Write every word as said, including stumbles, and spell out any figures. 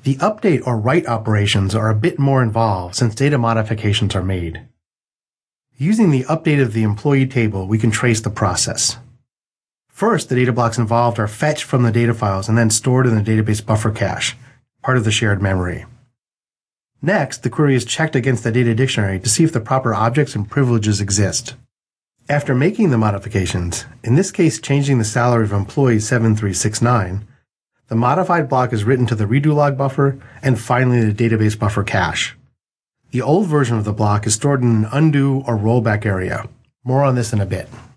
The update or write operations are a bit more involved since data modifications are made. Using the update of the employee table, we can trace the process. First, the data blocks involved are fetched from the data files and then stored in the database buffer cache, part of the shared memory. Next, the query is checked against the data dictionary to see if the proper objects and privileges exist. After making the modifications, in this case changing the salary of employee seven three six nine, the modified block is written to the redo log buffer and finally the database buffer cache. The old version of the block is stored in an undo or rollback area. More on this in a bit.